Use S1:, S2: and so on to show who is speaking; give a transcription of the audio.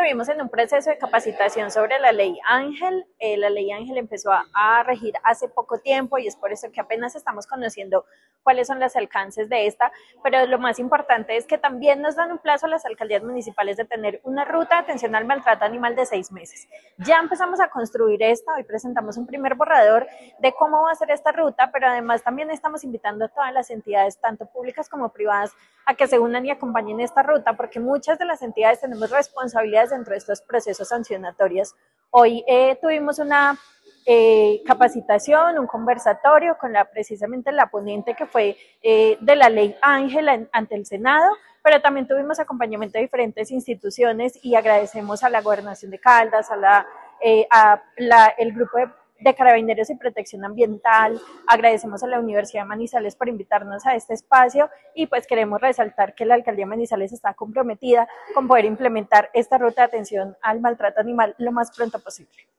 S1: estuvimos en un proceso de capacitación sobre la ley Ángel. La ley Ángel empezó a regir hace poco tiempo y es por eso que apenas estamos conociendo cuáles son los alcances de esta, pero lo más importante es que también nos dan un plazo a las alcaldías municipales de tener una ruta de atención al maltrato animal de 6 meses. Ya empezamos a construir esta, hoy presentamos un primer borrador de cómo va a ser esta ruta, pero además también estamos invitando a todas las entidades, tanto públicas como privadas, a que se unan y acompañen esta ruta, porque muchas de las entidades tenemos responsabilidades dentro de estos procesos sancionatorios. Hoy tuvimos una capacitación, un conversatorio con precisamente la ponente que fue de la ley Ángel ante el Senado, pero también tuvimos acompañamiento de diferentes instituciones y agradecemos a la Gobernación de Caldas, el grupo de Carabineros y Protección Ambiental, agradecemos a la Universidad de Manizales por invitarnos a este espacio y pues queremos resaltar que la Alcaldía de Manizales está comprometida con poder implementar esta ruta de atención al maltrato animal lo más pronto posible.